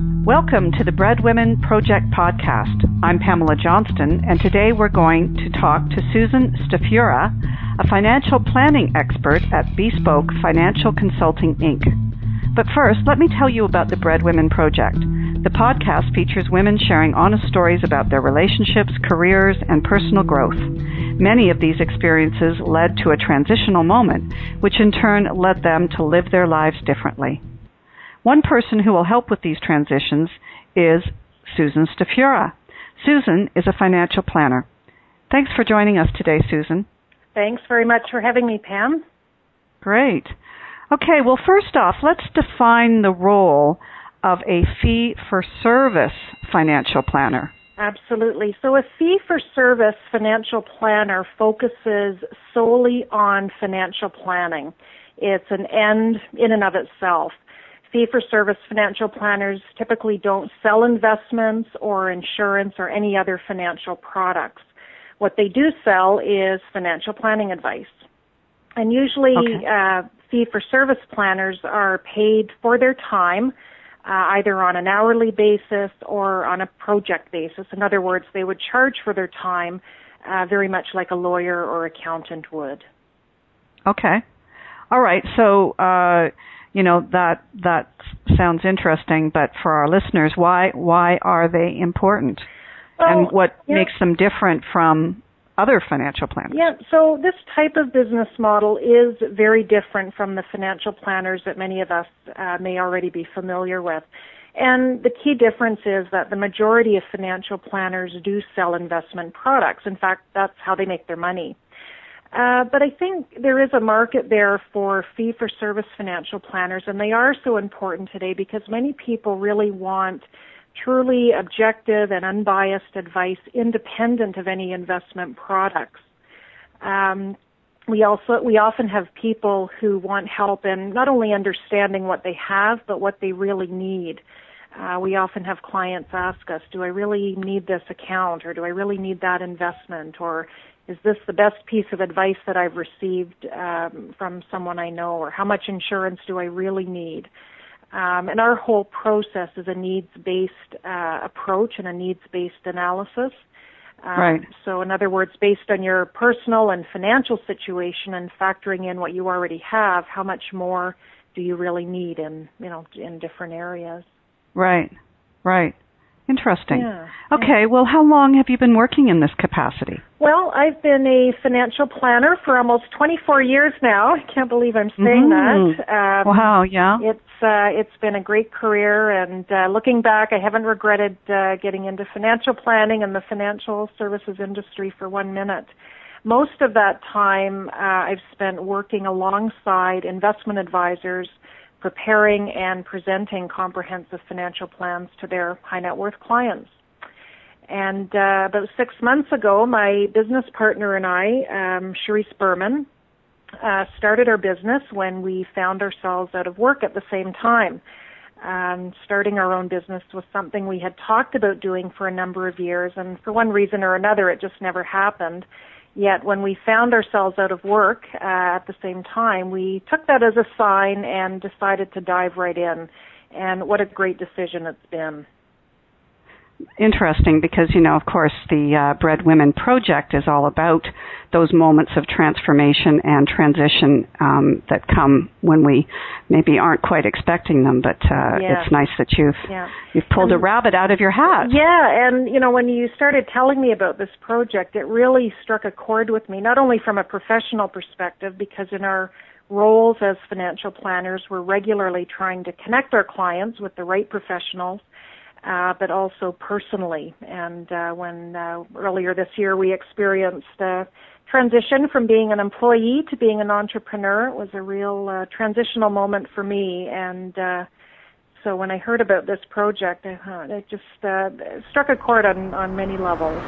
Welcome to the Breadwomen Project podcast. I'm Pamela Johnston, and today we're going to talk to Susan Stafura, a financial planning expert at Bespoke Financial Consulting, Inc. But first, let me tell you about the Breadwomen Project. The podcast features women sharing honest stories about their relationships, careers, and personal growth. Many of these experiences led to a transitional moment, which in turn led them to live their lives differently. One person who will help with these transitions is Susan Stafura. Susan is a financial planner. Thanks for joining us today, Susan. Thanks very much for having me, Pam. Great. Okay, well, first off, let's define the role of a fee-for-service financial planner. Absolutely. So a fee-for-service financial planner focuses solely on financial planning. It's an end in and of itself. Fee-for-service financial planners typically don't sell investments or insurance or any other financial products. What they do sell is financial planning advice. And usually fee-for-service planners are paid for their time, either on an hourly basis or on a project basis. In other words, they would charge for their time very much like a lawyer or accountant would. Okay. All right. So, that sounds interesting, but for our listeners, why are they important? And what makes them different from other financial planners? Yeah, so this type of business model is very different from the financial planners that many of us may already be familiar with. And the key difference is that the majority of financial planners do sell investment products. In fact, that's how they make their money. But I think there is a market there for fee-for-service financial planners, and they are so important today because many people really want truly objective and unbiased advice independent of any investment products. We often have people who want help in not only understanding what they have, but what they really need. We often have clients ask us, do I really need this account, or do I really need that investment, or is this the best piece of advice that I've received from someone I know, or how much insurance do I really need? And our whole process is a needs-based approach and a needs-based analysis. Right. So in other words, based on your personal and financial situation and factoring in what you already have, how much more do you really need in different areas? Right. Interesting. Yeah. Okay, well, how long have you been working in this capacity? Well, I've been a financial planner for almost 24 years now. I can't believe I'm saying that. Wow, yeah. It's been a great career, and looking back, I haven't regretted getting into financial planning and the financial services industry for 1 minute. Most of that time I've spent working alongside investment advisors, preparing and presenting comprehensive financial plans to their high net worth clients. And about 6 months ago, my business partner and I, Cherise Berman, started our business when we found ourselves out of work at the same time. Starting our own business was something we had talked about doing for a number of years, and for one reason or another, it just never happened. Yet when we found ourselves out of work at the same time, we took that as a sign and decided to dive right in. And what a great decision it's been. Interesting, because, of course, the Breadwomen Project is all about those moments of transformation and transition that come when we maybe aren't quite expecting them, but it's nice that you've pulled a rabbit out of your hat. Yeah, and, when you started telling me about this project, it really struck a chord with me, not only from a professional perspective, because in our roles as financial planners, we're regularly trying to connect our clients with the right professionals, but also personally. And when earlier this year we experienced a transition from being an employee to being an entrepreneur, it was a real transitional moment for me. And so when I heard about this project, it just struck a chord on many levels.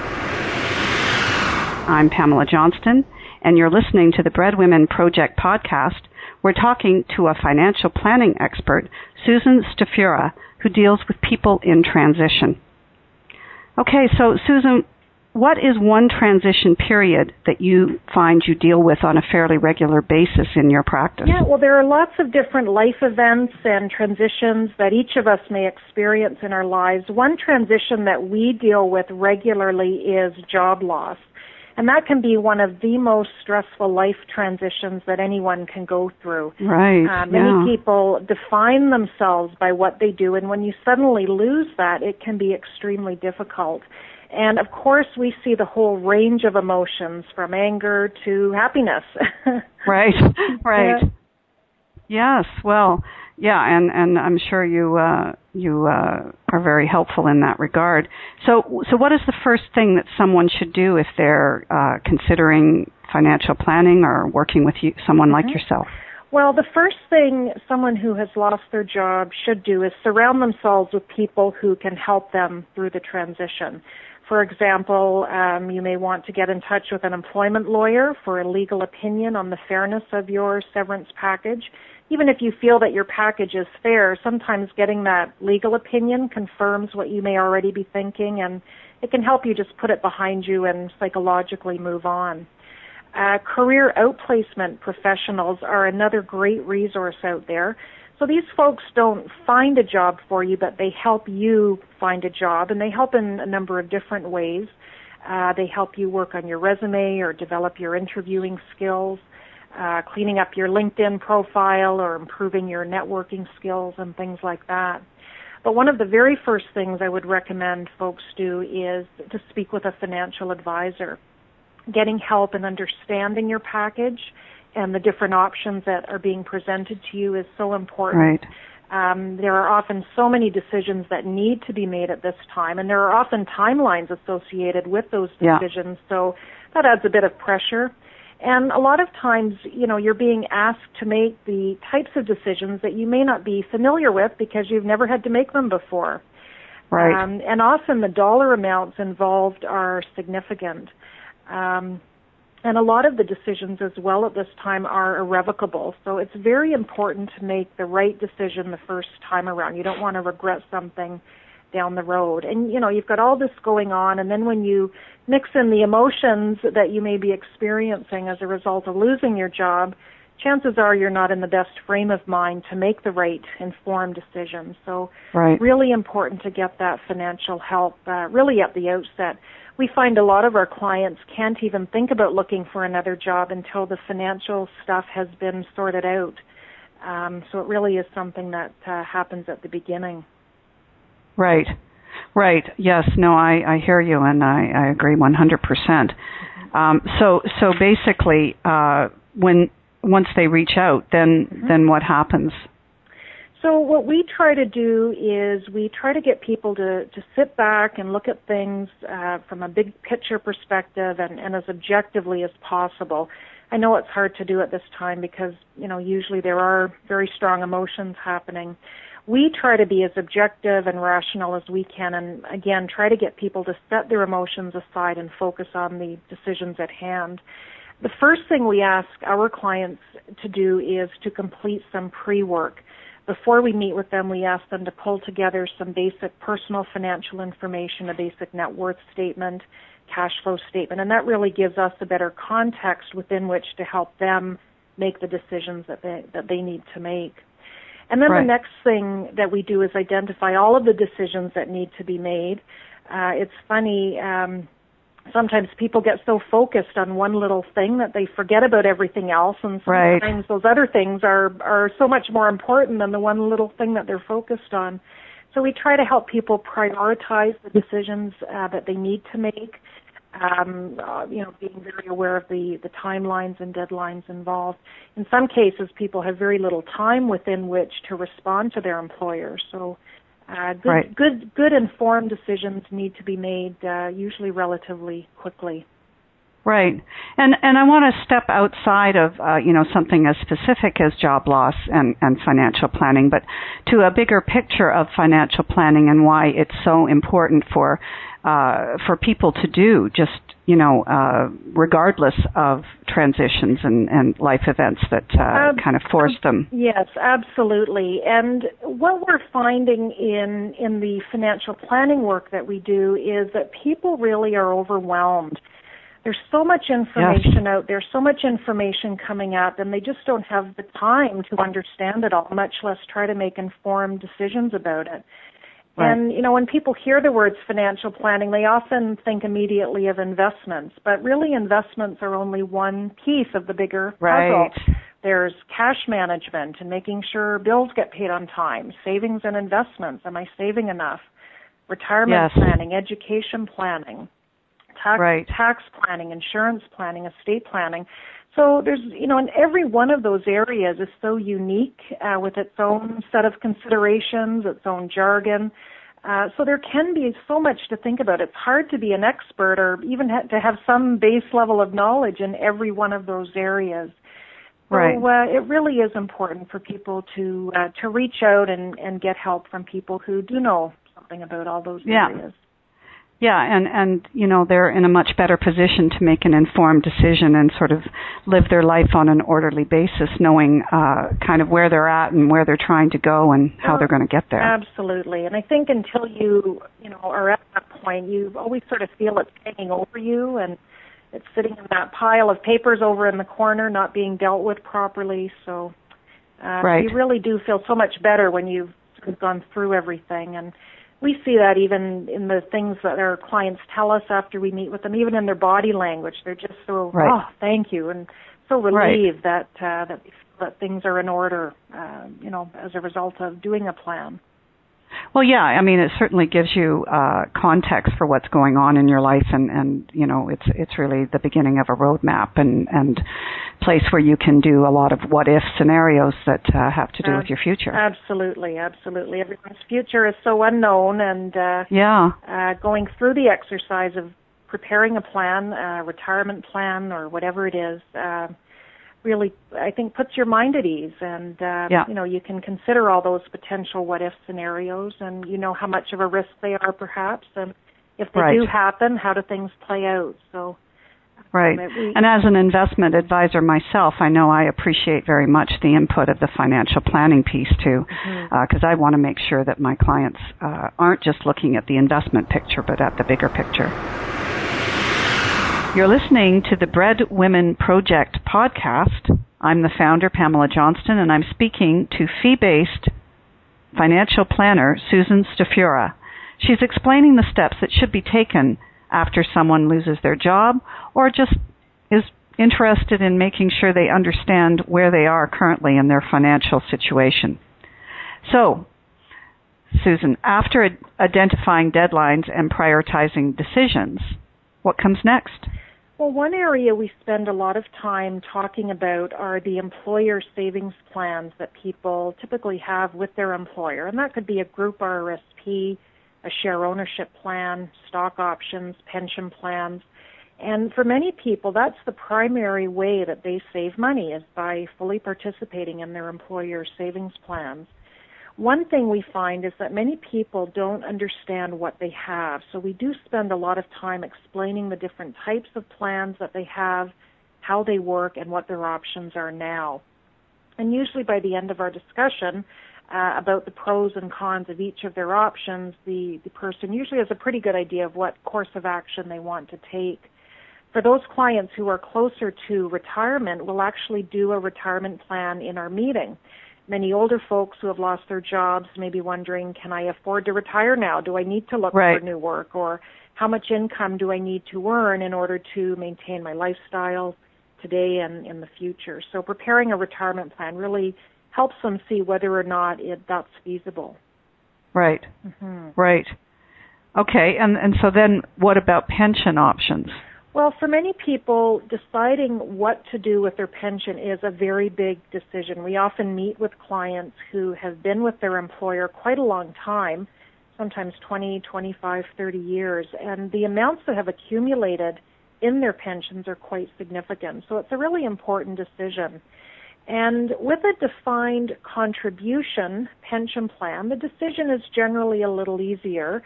I'm Pamela Johnston, and you're listening to the Breadwomen Project podcast. We're talking to a financial planning expert, Susan Stafura, who deals with people in transition. Okay, so Susan, what is one transition period that you find you deal with on a fairly regular basis in your practice? Yeah, well, there are lots of different life events and transitions that each of us may experience in our lives. One transition that we deal with regularly is job loss. And that can be one of the most stressful life transitions that anyone can go through. Right. Many people define themselves by what they do, and when you suddenly lose that, it can be extremely difficult. And of course, we see the whole range of emotions from anger to happiness. Right. Yes. Well, yeah, and I'm sure you are very helpful in that regard. So what is the first thing that someone should do if they're considering financial planning or working with someone like yourself? Well, the first thing someone who has lost their job should do is surround themselves with people who can help them through the transition. For example, you may want to get in touch with an employment lawyer for a legal opinion on the fairness of your severance package. Even if you feel that your package is fair, sometimes getting that legal opinion confirms what you may already be thinking, and it can help you just put it behind you and psychologically move on. Career outplacement professionals are another great resource out there. So these folks don't find a job for you, but they help you find a job, and they help in a number of different ways. They help you work on your resume or develop your interviewing skills, cleaning up your LinkedIn profile or improving your networking skills and things like that. But one of the very first things I would recommend folks do is to speak with a financial advisor. Getting help and understanding your package and the different options that are being presented to you is so important. Right. There are often so many decisions that need to be made at this time, and there are often timelines associated with those decisions, so that adds a bit of pressure. And a lot of times, you're being asked to make the types of decisions that you may not be familiar with because you've never had to make them before. Right. And often the dollar amounts involved are significant. And a lot of the decisions as well at this time are irrevocable. So it's very important to make the right decision the first time around. You don't want to regret something down the road. And, you've got all this going on, and then when you mix in the emotions that you may be experiencing as a result of losing your job, chances are you're not in the best frame of mind to make the right informed decision. So really important to get that financial help really at the outset. We find a lot of our clients can't even think about looking for another job until the financial stuff has been sorted out. So it really is something that happens at the beginning. Right. Yes. No, I hear you, and I agree 100%. So basically, once they reach out, then what happens? So what we try to do is we try to get people to sit back and look at things from a big picture perspective and as objectively as possible. I know it's hard to do at this time because, usually there are very strong emotions happening. We try to be as objective and rational as we can, and again, try to get people to set their emotions aside and focus on the decisions at hand. The first thing we ask our clients to do is to complete some pre-work. Before we meet with them, we ask them to pull together some basic personal financial information, a basic net worth statement, cash flow statement, and that really gives us a better context within which to help them make the decisions that they need to make. And then the next thing that we do is identify all of the decisions that need to be made. It's funny, sometimes people get so focused on one little thing that they forget about everything else, and sometimes those other things are so much more important than the one little thing that they're focused on. So we try to help people prioritize the decisions that they need to make, being very aware of the timelines and deadlines involved. In some cases, people have very little time within which to respond to their employer. So good informed decisions need to be made usually relatively quickly. Right. And I want to step outside of, something as specific as job loss and financial planning, but to a bigger picture of financial planning and why it's so important for for people to do, just, regardless of transitions and life events that kind of force them. Yes, absolutely. And what we're finding in the financial planning work that we do is that people really are overwhelmed. There's so much information out there, so much information coming up, and they just don't have the time to understand it all, much less try to make informed decisions about it. Right. And, when people hear the words financial planning, they often think immediately of investments, but really investments are only one piece of the bigger puzzle. Right. There's cash management and making sure bills get paid on time, savings and investments, am I saving enough, retirement planning, education planning, tax planning, insurance planning, estate planning. So there's, and every one of those areas is so unique with its own set of considerations, its own jargon. So there can be so much to think about. It's hard to be an expert or even to have some base level of knowledge in every one of those areas. So it really is important for people to reach out and get help from people who do know something about all those areas. Yeah, and they're in a much better position to make an informed decision and sort of live their life on an orderly basis, knowing kind of where they're at and where they're trying to go and how they're going to get there. Absolutely. And I think until you are at that point, you always sort of feel it's hanging over you and it's sitting in that pile of papers over in the corner, not being dealt with properly. So you really do feel so much better when you've sort of gone through everything. And we see that even in the things that our clients tell us after we meet with them, even in their body language. They're just so, thank you, and so relieved that things are in order, as a result of doing a plan. Well, yeah, I mean, it certainly gives you context for what's going on in your life, and it's really the beginning of a roadmap and place where you can do a lot of what-if scenarios that have to do with your future. Absolutely. Everyone's future is so unknown, and going through the exercise of preparing a plan, a retirement plan, or whatever it is, really, I think, puts your mind at ease, and you can consider all those potential what-if scenarios, and you know how much of a risk they are, perhaps, and if they do happen, how do things play out? So, and as an investment advisor myself, I know I appreciate very much the input of the financial planning piece too, because I want to make sure that my clients aren't just looking at the investment picture, but at the bigger picture. You're listening to the Breadwomen Project podcast. I'm the founder, Pamela Johnston, and I'm speaking to fee-based financial planner Susan Stafura. She's explaining the steps that should be taken after someone loses their job or just is interested in making sure they understand where they are currently in their financial situation. So, Susan, after identifying deadlines and prioritizing decisions, what comes next? Well, one area we spend a lot of time talking about are the employer savings plans that people typically have with their employer. And that could be a group RRSP, a share ownership plan, stock options, pension plans. And for many people, that's the primary way that they save money, is by fully participating in their employer savings plans. One thing we find is that many people don't understand what they have. So we do spend a lot of time explaining the different types of plans that they have, how they work, and what their options are now. And usually by the end of our discussion about the pros and cons of each of their options, the person usually has a pretty good idea of what course of action they want to take. For those clients who are closer to retirement, we'll actually do a retirement plan in our meeting. Many older folks who have lost their jobs may be wondering, can I afford to retire now? Do I need to look for new work? Or how much income do I need to earn in order to maintain my lifestyle today and in the future? So preparing a retirement plan really helps them see whether or not that's feasible. Right. Right. Okay, and so then what about pension options? Well, for many people, deciding what to do with their pension is a very big decision. We often meet with clients who have been with their employer quite a long time, sometimes 20, 25, 30 years, and the amounts that have accumulated in their pensions are quite significant. So it's a really important decision. And with a defined contribution pension plan, the decision is generally a little easier.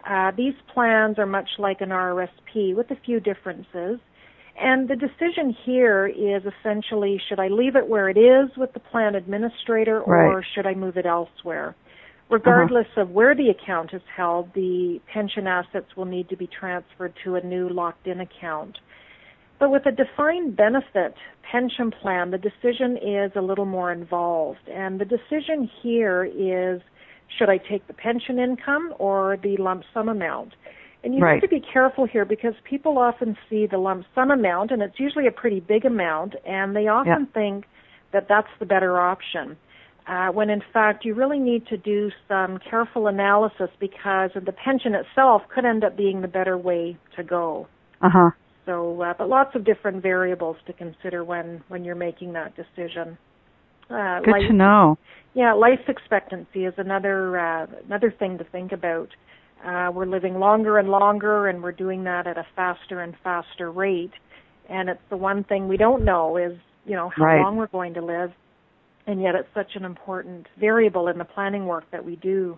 These plans are much like an RRSP with a few differences. And the decision here is essentially, should I leave it where it is with the plan administrator, or should I move it elsewhere? Regardless of where the account is held, the pension assets will need to be transferred to a new locked-in account. But with a defined benefit pension plan, the decision is a little more involved. And the decision here is, should I take the pension income or the lump sum amount? And you have to be careful here because people often see the lump sum amount, and it's usually a pretty big amount, and they often think that that's the better option. When in fact you really need to do some careful analysis because the pension itself could end up being the better way to go. So, but lots of different variables to consider when you're making that decision. Good to know. Yeah, life expectancy is another thing to think about. We're living longer and longer, and we're doing that at a faster and faster rate. And it's the one thing we don't know is, how long we're going to live. And yet it's such an important variable in the planning work that we do.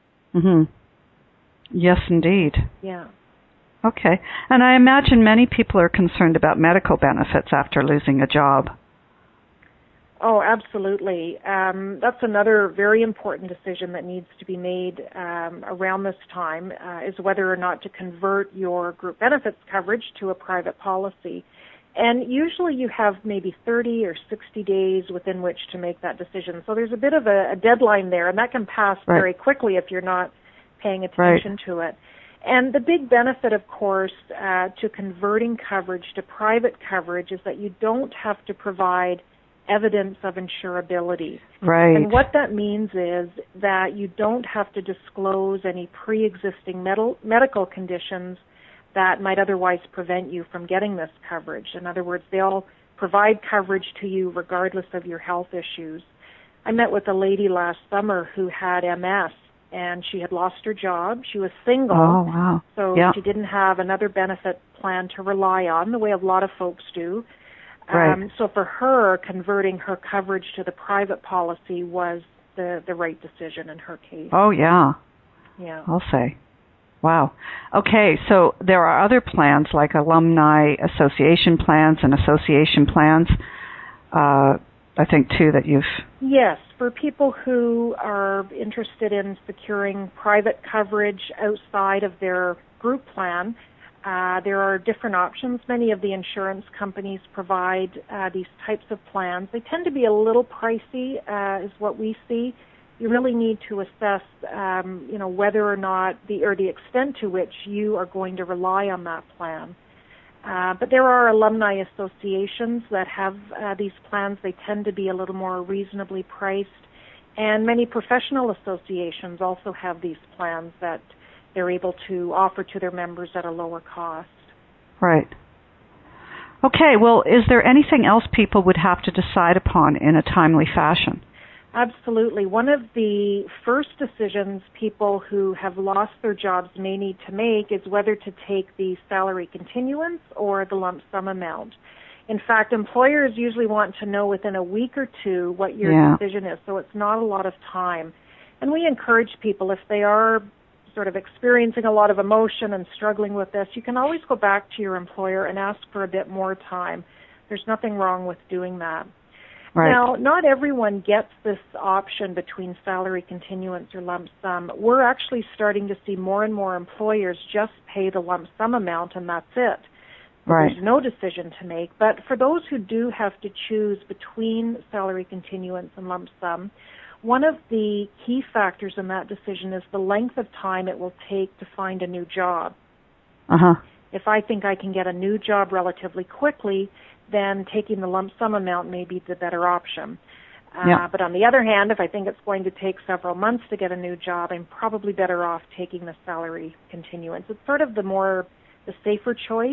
Yes, indeed. Yeah. Okay. And I imagine many people are concerned about medical benefits after losing a job. Oh, absolutely. That's another very important decision that needs to be made around this time, is whether or not to convert your group benefits coverage to a private policy. And usually you have maybe 30 or 60 days within which to make that decision. So there's a bit of a deadline there, and that can pass very quickly if you're not paying attention to it. And the big benefit, of course, to converting coverage to private coverage is that you don't have to provide evidence of insurability. And what that means is that you don't have to disclose any pre-existing medical conditions that might otherwise prevent you from getting this coverage. In other words, they'll provide coverage to you regardless of your health issues. I met with a lady last summer who had MS, and she had lost her job. She was single, so she didn't have another benefit plan to rely on the way a lot of folks do. So for her, converting her coverage to the private policy was the right decision in her case. Yeah. I'll say. Wow. Okay, so there are other plans like alumni association plans and association plans, I think, too, that you've... Yes, for people who are interested in securing private coverage outside of their group plan, there are different options. Many of the insurance companies provide these types of plans. They tend to be a little pricey, is what we see. You really need to assess, whether or not the extent to which you are going to rely on that plan. But there are alumni associations that have these plans. They tend to be a little more reasonably priced. And many professional associations also have these plans that they're able to offer to their members at a lower cost. Right. Okay, well, is there anything else people would have to decide upon in a timely fashion? Absolutely. One of the first decisions people who have lost their jobs may need to make is whether to take the salary continuance or the lump sum amount. In fact, employers usually want to know within a week or two what your decision is, so it's not a lot of time. And we encourage people, if they are sort of experiencing a lot of emotion and struggling with this, you can always go back to your employer and ask for a bit more time. There's nothing wrong with doing that. Now, not everyone gets this option between salary continuance or lump sum. We're actually starting to see more and more employers just pay the lump sum amount and that's it. There's no decision to make. But for those who do have to choose between salary continuance and lump sum, one of the key factors in that decision is the length of time it will take to find a new job. If I think I can get a new job relatively quickly, then taking the lump sum amount may be the better option. But on the other hand, if I think it's going to take several months to get a new job, I'm probably better off taking the salary continuance. It's sort of the safer choice.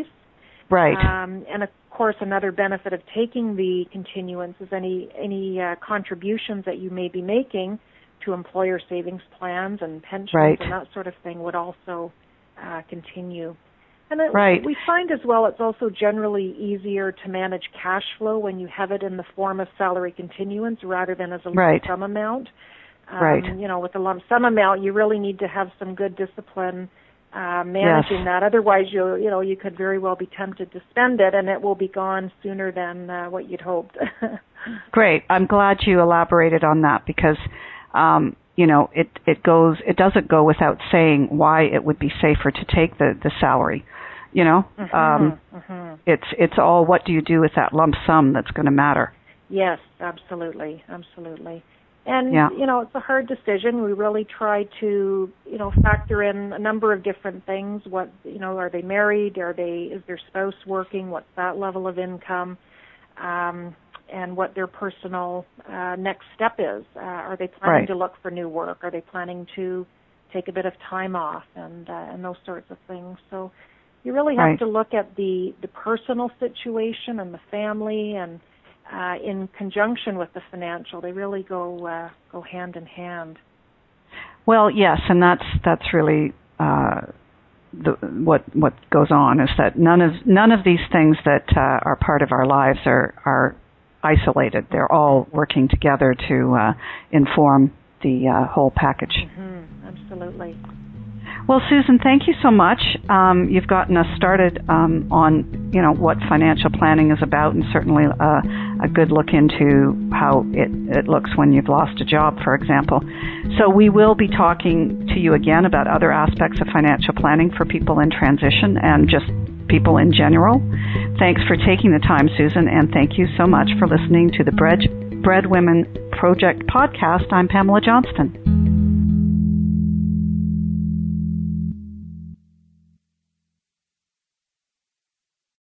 And of course, another benefit of taking the continuance is any contributions that you may be making to employer savings plans and pensions and that sort of thing would also continue. And we find as well it's also generally easier to manage cash flow when you have it in the form of salary continuance rather than as a lump sum amount. With the lump sum amount, you really need to have some good discipline managing that. Otherwise, you could very well be tempted to spend it, and it will be gone sooner than what you'd hoped. Great. I'm glad you elaborated on that because, it doesn't go without saying why it would be safer to take the salary. It's all what do you do with that lump sum that's going to matter. Yes, absolutely. And, it's a hard decision. We really try to, factor in a number of different things. What, are they married? Is their spouse working? What's that level of income? And what their personal next step is. Are they planning to look for new work? Are they planning to take a bit of time off and those sorts of things? So you really have to look at the personal situation and the family and in conjunction with the financial. They really go hand in hand. Well, yes, and that's really what goes on is that none of these things that are part of our lives are isolated. They're all working together to inform the whole package. Absolutely. Well, Susan, thank you so much. You've gotten us started on, what financial planning is about, and certainly a good look into how it looks when you've lost a job, for example. So we will be talking to you again about other aspects of financial planning for people in transition and just people in general. Thanks for taking the time, Susan, and thank you so much for listening to the Breadwomen Project podcast. I'm Pamela Johnston.